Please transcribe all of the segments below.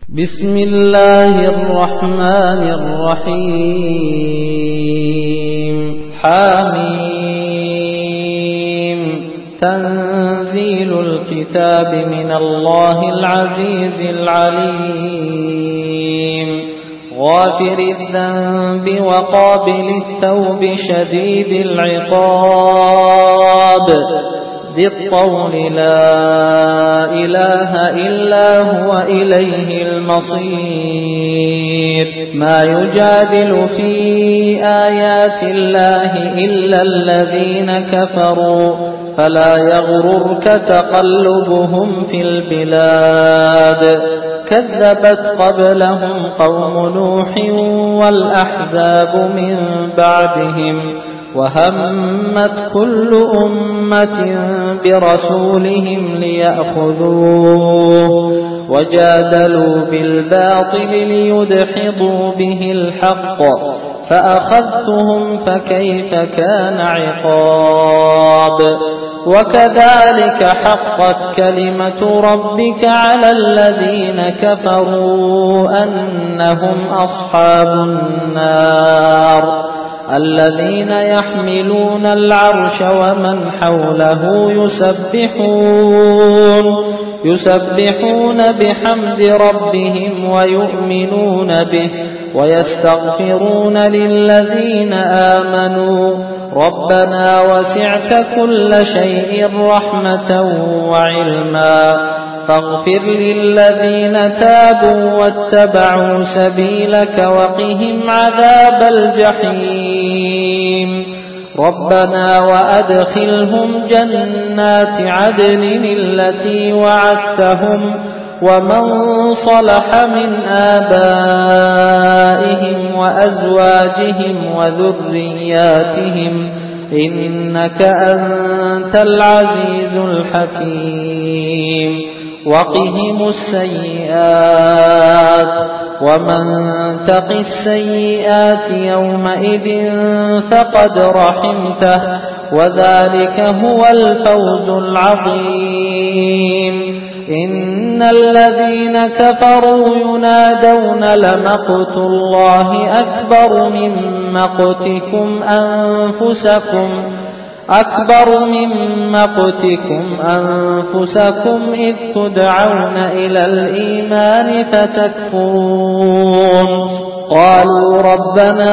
بسم الله الرحمن الرحيم. حميم. تنزيل الكتاب من الله العزيز العليم. غافر الذنب وقابل التوب شديد العقاب ذي الطول لا إله إلا هو إليه المصير. ما يجادل في آيات الله إلا الذين كفروا فلا يغررك تقلبهم في البلاد. كذبت قبلهم قوم نوح والأحزاب من بعدهم وهمت كل أمة برسولهم ليأخذوه وجادلوا بالباطل ليدحضوا به الحق فأخذتهم فكيف كان عقاب. وكذلك حقت كلمة ربك على الذين كفروا أنهم أصحاب النار الذين يحملون العرش ومن حوله يسبحون بحمد ربهم ويؤمنون به ويستغفرون للذين آمنوا ربنا وسعت كل شيء رحمة وعلما فاغفر للذين تابوا واتبعوا سبيلك وقهم عذاب الجحيم. ربنا وأدخلهم جنات عدن التي وعدتهم ومن صلح من آبائهم وأزواجهم وذرياتهم إنك أنت العزيز الحكيم. وقهم السيئات ومن تق السيئات يومئذ فقد رحمته وذلك هو الفوز العظيم. إن الذين كفروا ينادون لمقت الله أكبر من مقتكم أنفسكم إذ تدعون إلى الإيمان فتكفرون. قالوا ربنا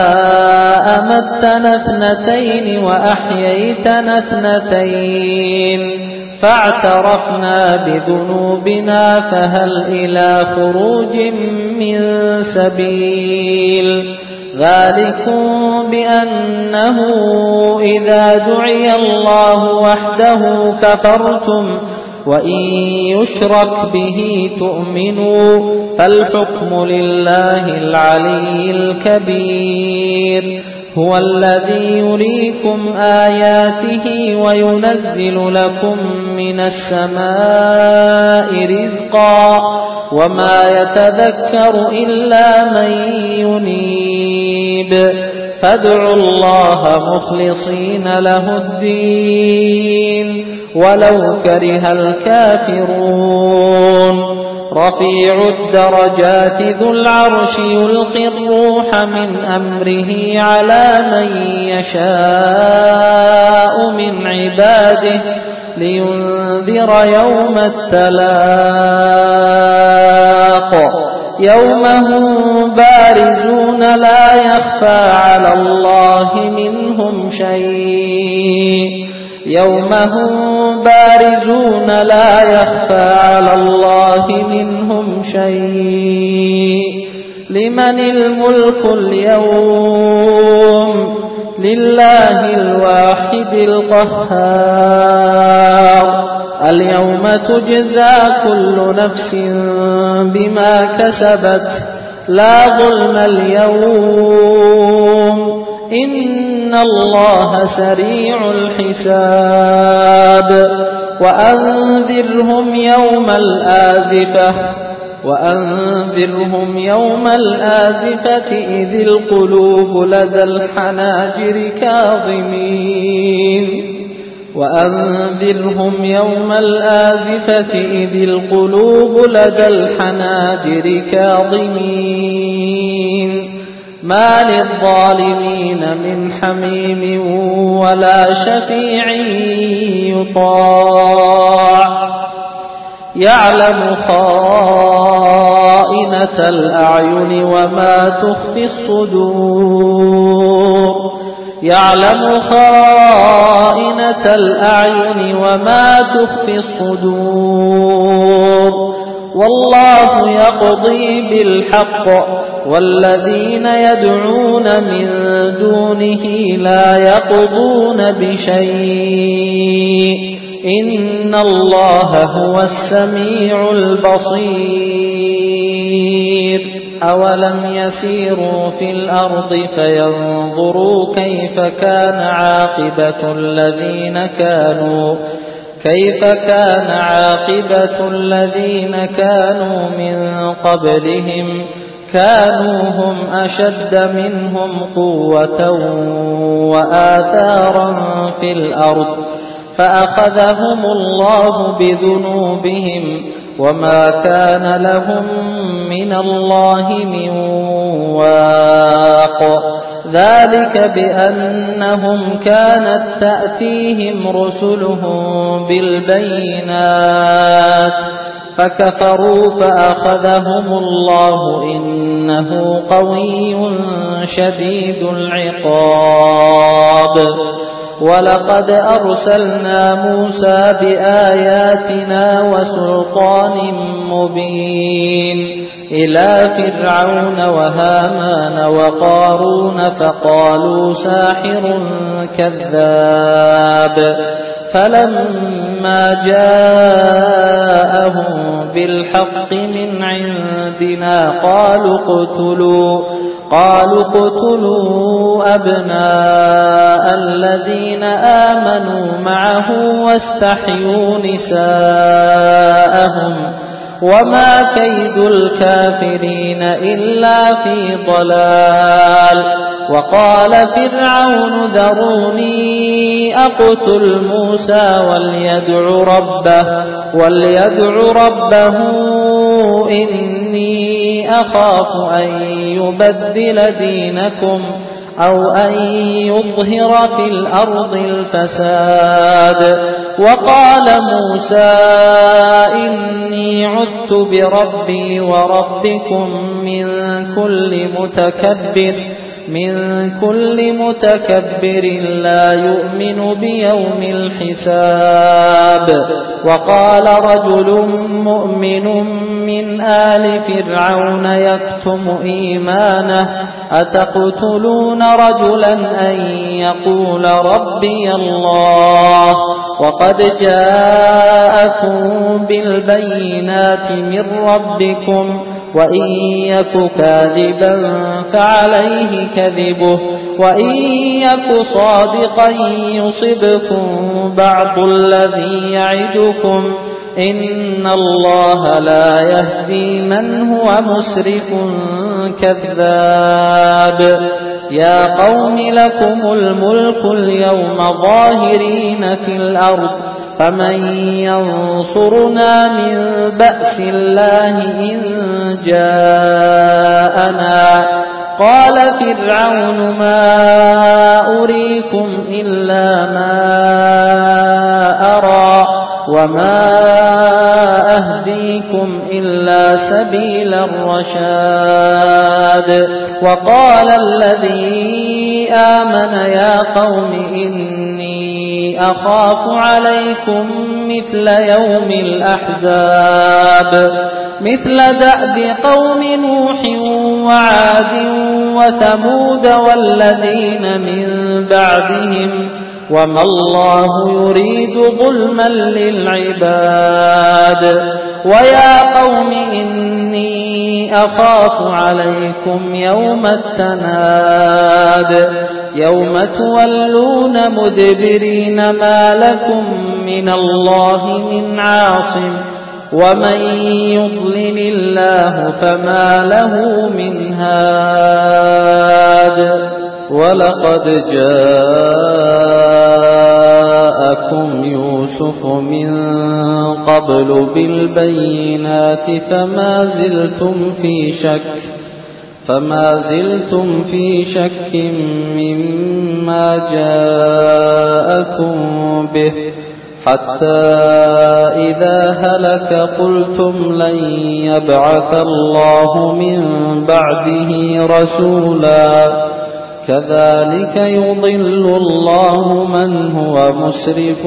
أمتنا اثنتين وأحييتنا اثنتين فاعترفنا بذنوبنا فهل إلى خروج من سبيل. ذلكم بأنه إذا دعي الله وحده كفرتم وإن يشرك به تؤمنوا فالحكم لله العلي الكبير. هو الذي يريكم آياته وينزل لكم من السماء رزقا وما يتذكر إلا من ينيب. فادعوا الله مخلصين له الدين ولو كره الكافرون. رفيع الدرجات ذو العرش يلقي الروح من أمره على من يشاء من عباده لينذر يوم التلاق يوم هم بارزون لا يخفى على الله منهم شيء لا يخفى على الله منهم شيء. لمن الملك اليوم لله الواحد القهار. اليوم تجزى كل نفس بما كسبت لا ظلم اليوم إن الله سريع الحساب. وأنذرهم يوم الآزفة إذ القلوب لدى الحناجر كاظمين وأنذرهم يوم الآزفة إذ القلوب لدى الحناجر كاظمين ما للظالمين من حميم ولا شفيع يطاع يعلم خائنة الأعين وما تخفي الصدور يعلم خائنة الأعين وما تخفي الصدور والله يقضي بالحق والذين يدعون من دونه لا يقضون بشيء إن الله هو السميع البصير أولم يسيروا في الأرض فينظروا كيف كان عاقبة الذين كانوا من قبلهم كانوا هم أشد منهم قوة وآثارا في الأرض فأخذهم الله بذنوبهم وما كان لهم من الله من واق ذلك بأنهم كانت تأتيهم رسلهم بالبينات فكفروا فأخذهم الله إنه قوي شديد العقاب ولقد أرسلنا موسى بآياتنا وسلطان مبين إلى فرعون وهامان وقارون فقالوا ساحر كذاب فلما جاءهم بالحق من عندنا قالوا اقتلوا أبناء الذين آمنوا معه واستحيوا نساءهم وما كيد الكافرين إلا في ضلال وقال فرعون ذروني أقتل موسى وليدع ربه إني أخاف أن يبدل دينكم أو أن يظهر في الأرض الفساد وقال موسى إني عذت بربي وربكم من كل متكبر لا يؤمن بيوم الحساب وقال رجل مؤمن من آل فرعون يكتم إيمانه أتقتلون رجلا أن يقول ربي الله وقد جاءكم بالبينات من ربكم وإن يك كاذبا فعليه كذبه وإن يك صادقا يصبكم بعض الذي يعدكم إن الله لا يهدي من هو مسرف كذاب يا قوم لكم الملك اليوم ظاهرين في الأرض فمن ينصرنا من بأس الله إن جاءنا قال فرعون ما أريكم إلا ما أرى وما أهديكم إلا سبيل الرشاد وقال الذي آمن يا قوم إني أخاف عليكم مثل يوم الأحزاب مثل دأب قوم نوح وعاد وثمود والذين من بعدهم وما الله يريد ظلما للعباد ويا قوم إني أخاف عليكم يوم التناد يوم تولون مدبرين ما لكم من الله من عاصم ومن يضلل الله فما له من هاد ولقد جاء جاءكم يوسف من قبل بالبينات فما زلتم في شك مما جاءكم به حتى إذا هلك قلتم لن يبعث الله من بعده رسولا كذلك يضل الله من هو مسرف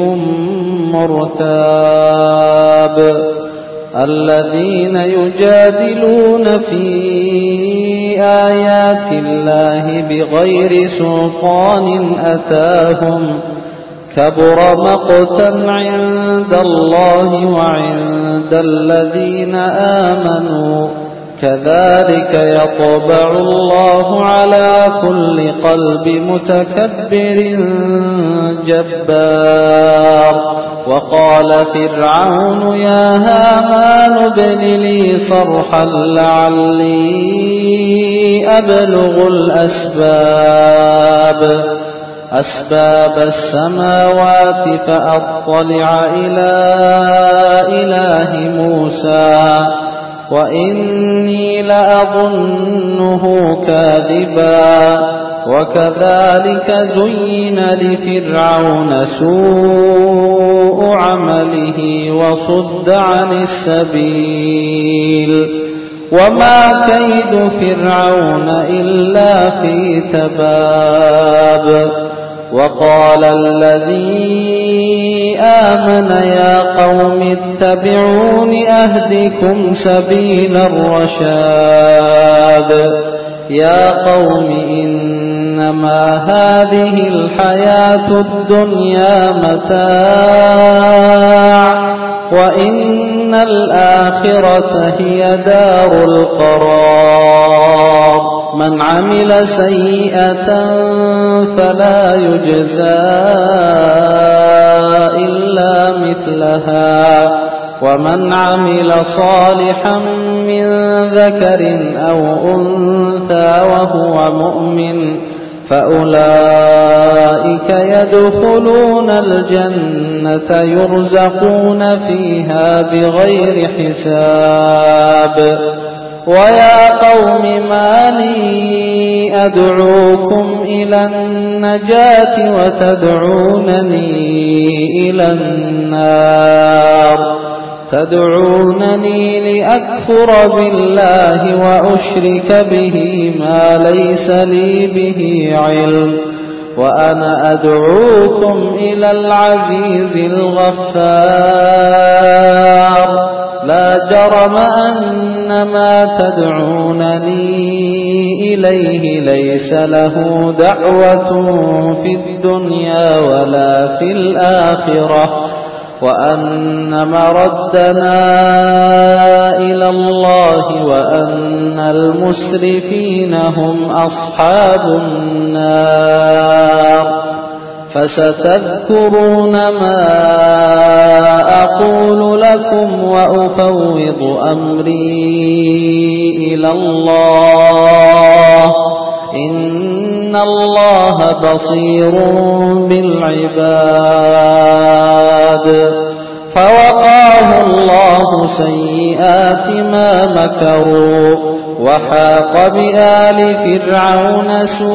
مرتاب الذين يجادلون في آيات الله بغير سلطان أتاهم كبر مقتا عند الله وعند الذين آمنوا كذلك يطبع الله على كل قلب متكبر جبار وقال فرعون يا هامان ابن لي صرحا لعلي أبلغ أسباب السماوات فأطلع إلى إله موسى وإني لأظنه كاذبا وكذلك زين لفرعون سوء عمله وصد عن السبيل وما كيد فرعون إلا في تباب وقال الذي آمن يا قوم اتبعون أهدكم سبيل الرشاد يا قوم إنما هذه الحياة الدنيا متاع وإن الآخرة هي دار القرار من عمل سيئة فلا يجزى إلا مثلها ومن عمل صالحا من ذكر أو أنثى وهو مؤمن فأولئك يدخلون الجنة يرزقون فيها بغير حساب ويا قوم ما لي أدعوكم إلى النجاة وتدعونني إلى النار تدعونني لأكفر بالله وأشرك به ما ليس لي به علم وأنا أدعوكم إلى العزيز الغفار لا جرم أن ما تدعونني إليه ليس له دعوة في الدنيا ولا في الآخرة وأن مردنا إلى الله وأن المسرفين هم أصحاب النار فستذكرون ما أقول لكم وأفوض أمري إلى الله إن الله بصير بالعباد فوقاه الله سيئات ما مكروا وحاق بآل فرعون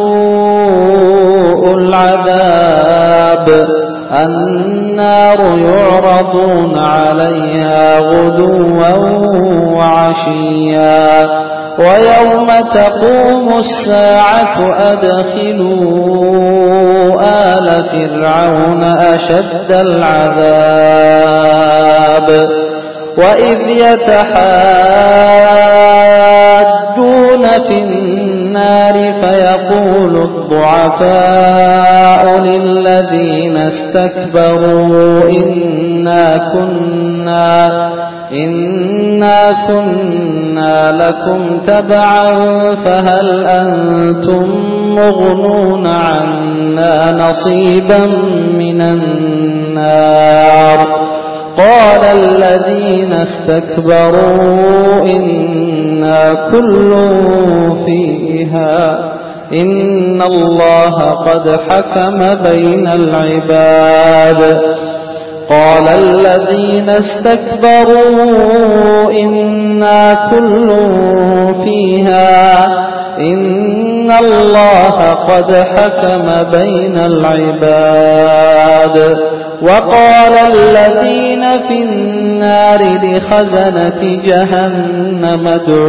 سوء العذاب النار يعرضون عليها غدوا وعشيا ويوم تقوم الساعة أدخلوا آل فرعون أشد العذاب وإذ يتحاجون في النار فيقول الضعفاء للذين استكبروا إنا كنا لكم تبعا فهل أنتم مغنون عنا نصيبا من النار قال الذين استكبروا إنا كل فيها إن الله قد حكم بين العباد. قال الذين استكبروا إنا كل فيها إن الله قد حكم بين العباد. وقال الذين في النار لخزنة جهنم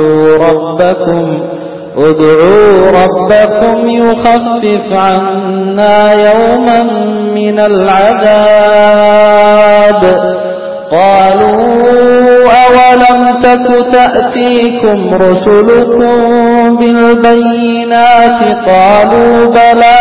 ادعوا ربكم يخفف عنا يوما من العذاب. قالوا أولم تك تأتيكم رسلكم بالبينات؟ قالوا بلى.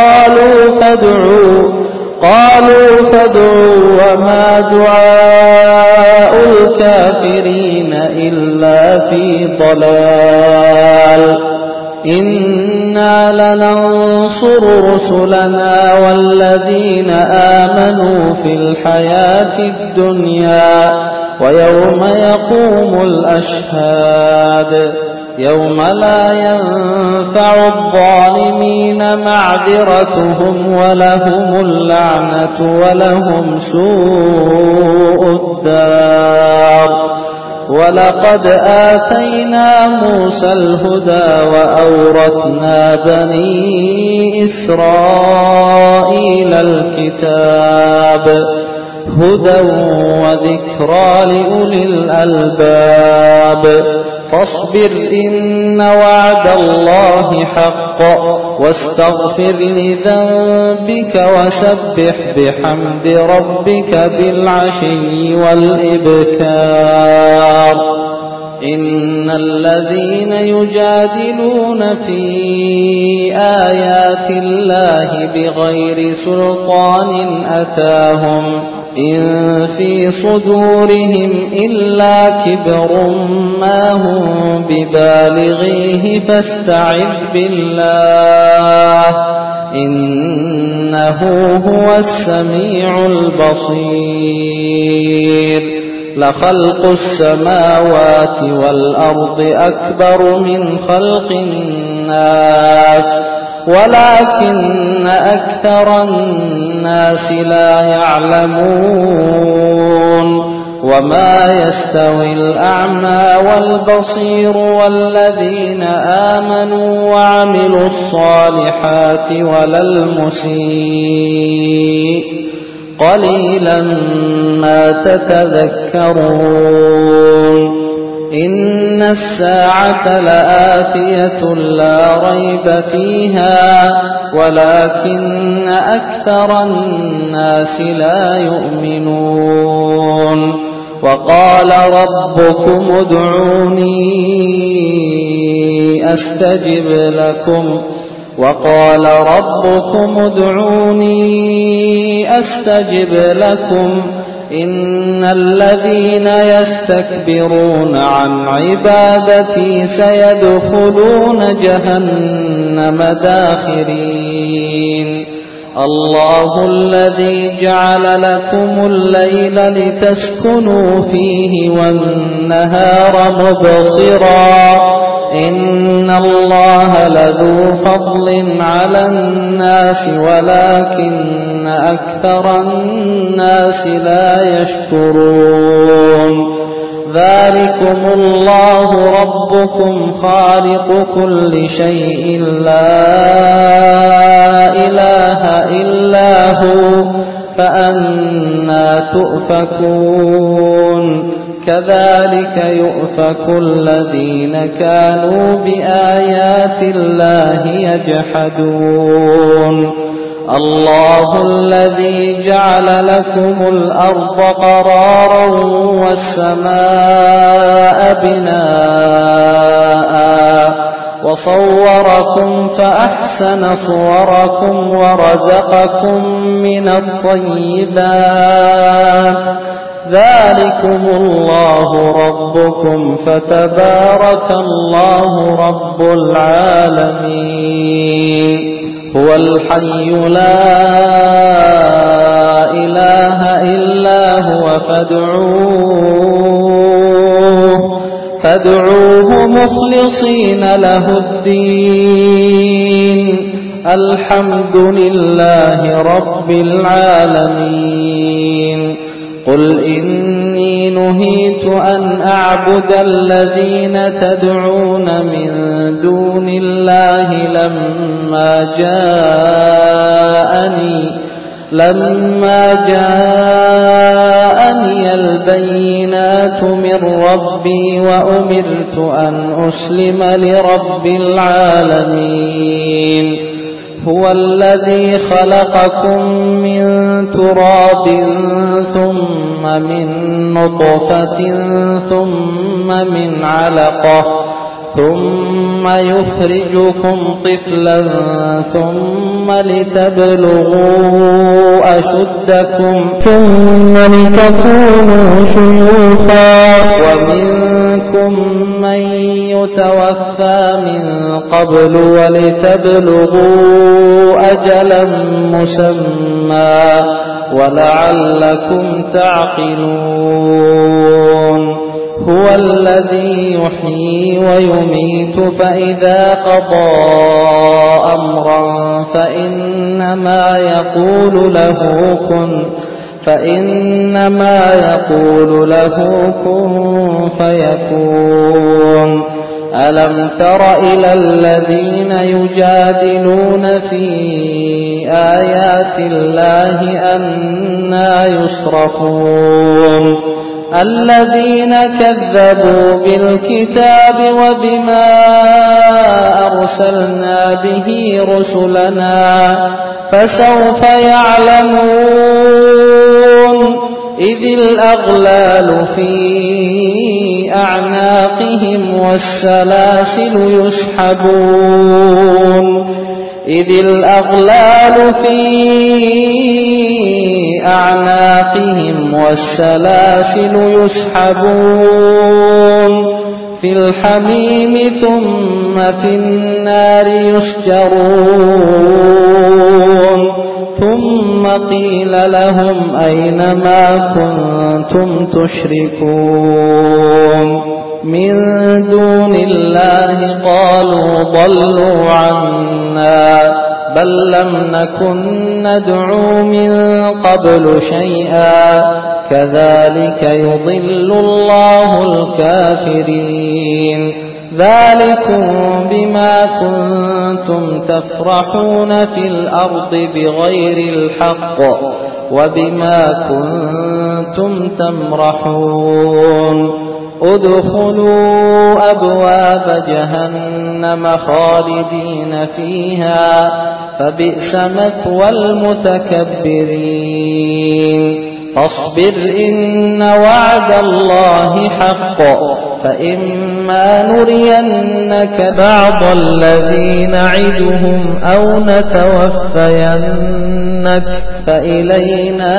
قالوا فادعوا وما دعاء الكافرين إلا في ضلال. إنا لننصر رسلنا والذين آمنوا في الحياة الدنيا ويوم يقوم الأشهاد يوم لا ينفع الظالمين معذرتهم ولهم اللعنة ولهم سوء الدار. ولقد آتينا موسى الهدى وأورثنا بني إسرائيل الكتاب هدى وذكرى لأولي الألباب. فاصبر إن وعد الله حق واستغفر لذنبك وسبح بحمد ربك بالعشي والإبكار. إن الذين يجادلون في آيات الله بغير سلطان أتاهم إن في صدورهم إلا كبر ما هم ببالغيه فاستعذ بالله إنه هو السميع البصير. لخلق السماوات والأرض أكبر من خلق الناس ولكن أكثر الناس لا يعلمون. وما يستوي الأعمى والبصير والذين آمنوا وعملوا الصالحات ولا المسيء قليلا ما تتذكرون. إن الساعة لآتية لا ريب فيها ولكن أكثر الناس لا يؤمنون. وقال ربكم ادعوني أستجب لكم إن الذين يستكبرون عن عبادتي سيدخلون جهنم داخرين. الله الذي جعل لكم الليل لتسكنوا فيه والنهار مبصرا إن الله لذو فضل على الناس ولكن أكثر الناس لا يشكرون. ذلكم الله ربكم خالق كل شيء لا إله إلا هو فأنى تؤفكون. كذلك يؤفك الذين كانوا بآيات الله يجحدون. الله الذي جعل لكم الأرض قرارا والسماء بناء وصوركم فأحسن صوركم ورزقكم من الطيبات. ذلكم الله ربكم فتبارك الله رب العالمين. هو الحي لا إله إلا هو فادعوه مخلصين له الدين الحمد لله رب العالمين قل إني نهيت أن أعبد الذين تدعون من دون الله لما جاءني البينات من ربي وأمرت أن أسلم لرب العالمين هو الذي خلقكم من تراب ثم من نطفة ثم من علقة ثم يخرجكم طفلا ثم لتبلغوا أشدكم ثم لتكونوا شيوخا ومنكم من يتوفى من قبل ولتبلغوا أجلا مسمى ولعلكم تعقلون هو الذي يحيي ويميت فإذا قضى أمرا فإنما يقول له كن فيكون ألم تر إلى الذين يجادلون في آيات الله أنى يصرفون الذين كذبوا بالكتاب وبما أرسلنا به رسلنا فسوف يعلمون إذ الأغلال في أعناقهم والسلاسل يسحبون في الحميم ثم في النار يسجرون ثم قيل لهم أين ما كنتم تشركون من دون الله قالوا ضلوا عنا بل لم نكن ندعو من قبل شيئا كذلك يضل الله الكافرين ذلكم بما كنتم تفرحون في الأرض بغير الحق وبما كنتم تمرحون ادخلوا أبواب جهنم خالدين فيها فبئس مثوى المتكبرين فاصبر إن وعد الله حق فإما نرينك بعض الذي نعدهم أو نتوفينك فإلينا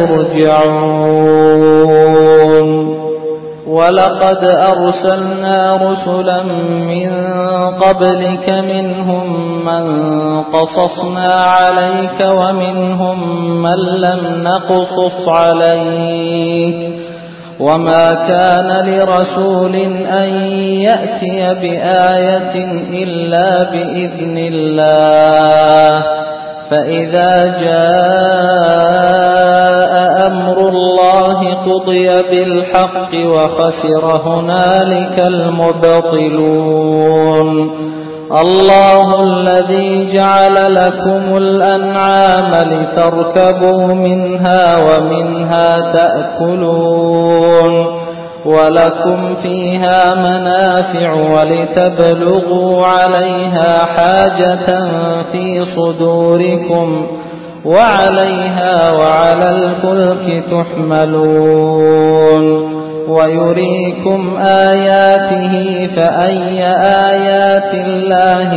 يرجعون ولقد أرسلنا رسلا من قبلك منهم من قصصنا عليك ومنهم من لم نقصص عليك وما كان لرسول أن يأتي بآية إلا بإذن الله فإذا جاء أمر الله قضي بالحق وخسر هنالك المبطلون الله الذي جعل لكم الأنعام لتركبوا منها ومنها تأكلون ولكم فيها منافع ولتبلغوا عليها حاجة في صدوركم وعليها وعلى الفلك تحملون ويريكم آياته فأي آيات الله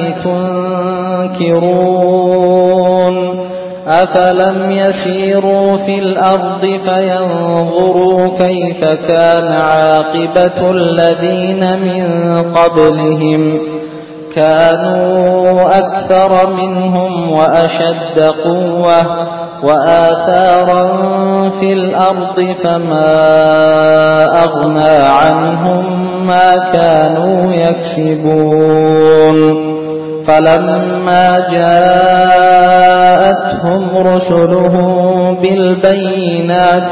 تنكرون أفلم يسيروا في الأرض فينظروا كيف كان عاقبة الذين من قبلهم كانوا أكثر منهم وأشد قوة وآثارا في الأرض فما أغنى عنهم ما كانوا يكسبون فلما جاءتهم رسلهم بالبينات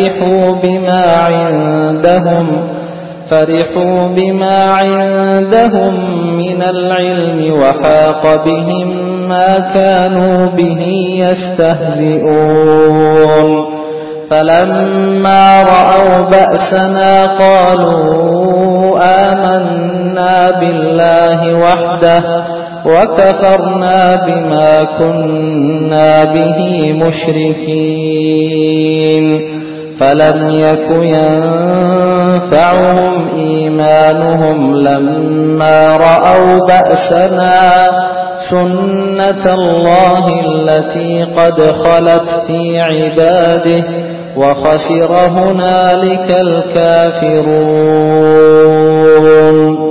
فرحوا بما عندهم من العلم وحاق بهم ما كانوا به يستهزئون فلما رأوا بأسنا قالوا آمنا بالله وحده وكفرنا بما كنا به مشركين فلم يك ينفعهم إيمانهم لما رأوا بأسنا سنة الله التي قد خلت في عباده وخسر هنالك الكافرون